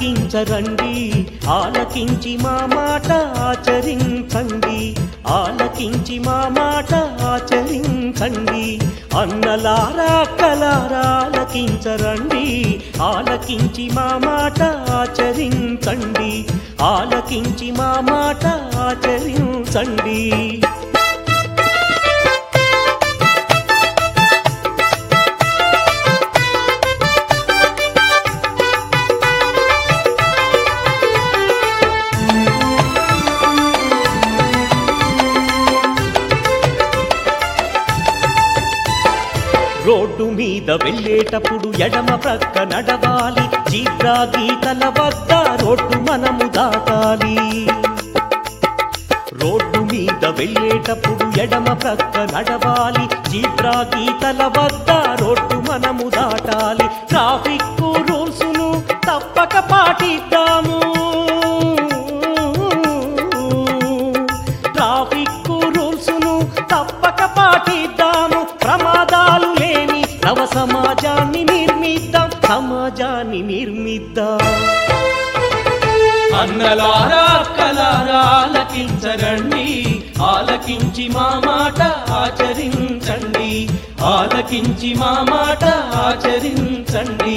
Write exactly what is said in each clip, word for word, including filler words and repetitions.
ఆలకించరండి ఆలకించి మా మాట ఆచరించండి ఆలకించి మా మాట ఆచరించండి అన్నలారా అక్కలారా ఆలకించరండి ఆలకించి మా మాట ఆచరించండి ఆలకించి మా మాట ఆచరించండి రోడ్డు మీద వెళ్ళేటప్పుడు ఎడమ ప్రక్క నడవాలి జీబ్రా గీతల వద్ద రోడ్డు మనము దాటాలి రోడ్డు మీద వెళ్ళేటప్పుడు ఎడమ ప్రక్క నడవాలి జీబ్రా గీతల వద్ద రోడ్డు మనము దాటాలి ట్రాఫిక్ రూల్స్ ను తప్పక పాటిద్దాము ట్రాఫిక్ రూల్స్ ను తప్పక పాటిద్దాము ప్రమాదాలు లేని నవ సమాజాన్ని నిర్మిద్దాం సమాజాన్ని నిర్మిద్దాం అన్నలారా అక్కలారా ఆలకించరండి ఆలకించి మా మాట ఆచరించండి ఆలకించి మా మాట ఆచరించండి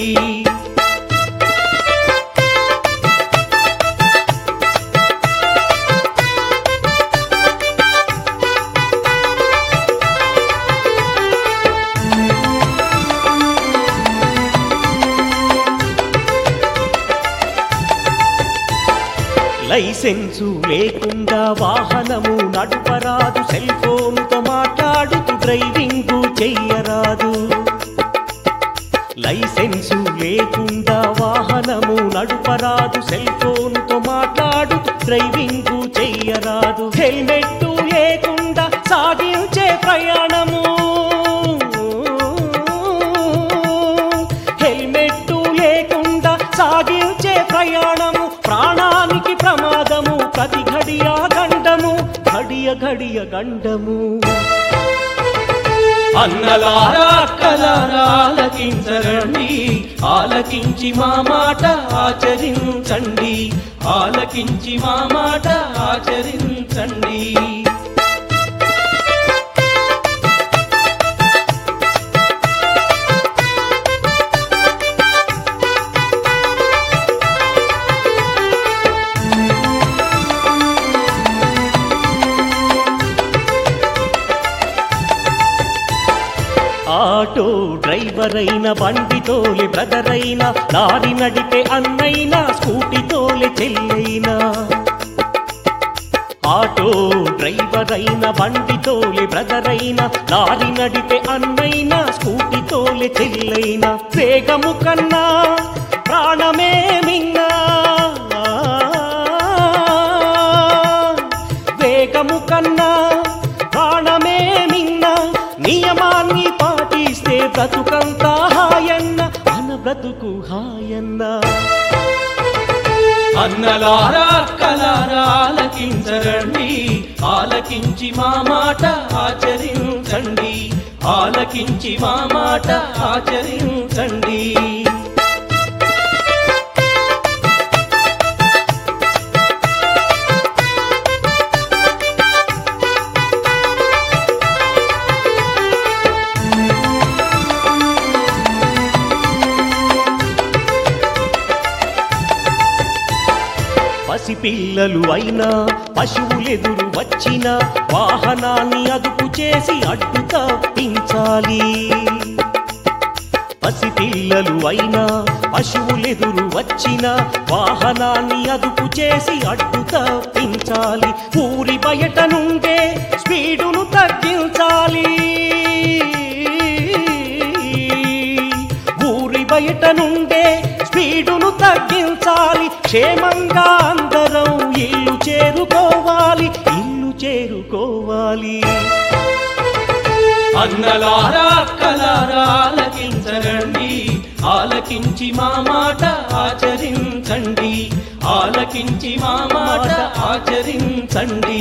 లైసెన్సు లేకుండా వాహనము నడుపరాదు సెల్ ఫోన్తో మాట్లాడుతూ డ్రైవింగ్ చెయ్యరాదు లైసెన్సు లేకుండా వాహనము నడుపరాదు సెల్ ఫోన్తో మాట్లాడుతూ డ్రైవింగ్ చెయ్యరాదు హెల్మెట్ లేకుండా సాగించే ప్రయాణము హెల్మెట్ లేకుండా సాగించే ప్రయాణము ప్రాణానికి ప్రమాదము ప్రతి ఘడియ గండము ఘడియ ఘడియ గండము అన్నలారా అక్కలారా ఆలకించరండి ఆలకించి మా మాట ఆచరించండి ఆలకించి మా మాట ఆచరించండి ఆటో డ్రైవర్ అయిన బండి తోలే బ్రదర్ అయినా లారీ నడిపే అన్నైనా స్కూటీ తోలే చెల్లైనా ఆటో డ్రైవర్ అయిన బండి తోలే బ్రదర్ అయినా లారీ నడిపే అన్నైనా స్కూటీ తోలే చెల్లైనా వేగము కన్నా ప్రాణమే మిన్నా వేగము కన్నా ప్రాణమే మిన్నా నియమాన్ని పాటిస్తే బ్రతుకంతా హాయన్న మన బ్రతుకు హాయన్న అన్నలారా అక్కలారా ఆలకించరండి ఆలకించి మా మాట ఆచరించండి ఆలకించి మా మాట ఆచరించండి పిల్లలు అయినా పశువులెదురు వచ్చిన వాహనాన్ని అదుపు చేసి అడ్డు తప్పించాలి పసిపిల్లలు అయినా పశువులెదురు వచ్చిన వాహనాన్ని అదుపు చేసి అడ్డు తప్పించాలి ఊరి బయట నుండే స్పీడును తగ్గించాలి ఊరి బయట నుండే స్పీడును తగ్గించాలి క్షేమంగా అందరం ఇల్లు చేరుకోవాలి ఇల్లు చేరుకోవాలి అన్నలారా అక్కలారా ఆలకించరండి ఆలకించి మా మాట ఆచరించండి ఆలకించి మా మాట ఆచరించండి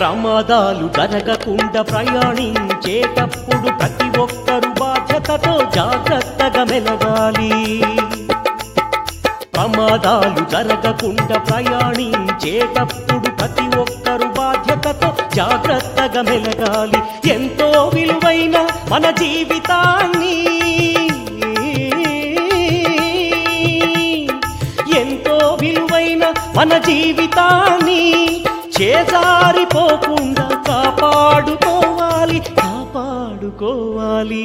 ప్రమాదాలు జరగకుండా ప్రయాణించేటప్పుడు ప్రతి ఒక్కరు బాధ్యతతో జాగ్రత్తగా మెలగాలి. ప్రమాదాలు జరగకుండా ప్రయాణించేటప్పుడు ప్రతి ఒక్కరు బాధ్యతతో జాగ్రత్తగా మెలగాలి. ఎంతో విలువైన మన జీవితాన్ని ఎంతో విలువైన మన జీవితాన్ని చేజారిపోకుండా కాపాడుకోవాలి కాపాడుకోవాలి.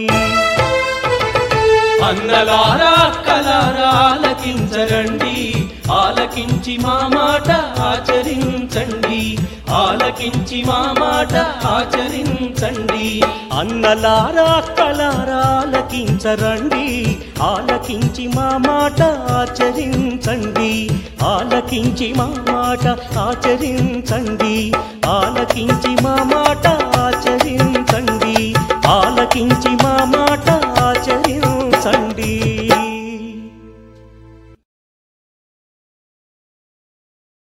అన్నలారా అక్కలారా ఆలకించరండి, ఆలకించి మా మాట ఆచరించండి, ఆలకించి మా మాట ఆచరించండి. అన్నలారా అక్కలారా ఆలకించరండి, ఆలకించి మా మాట ఆచరించండి, ఆలకించి మా మాట ఆచరించండి, ఆలకించి మా మాట ఆచరించండి, ఆలకించి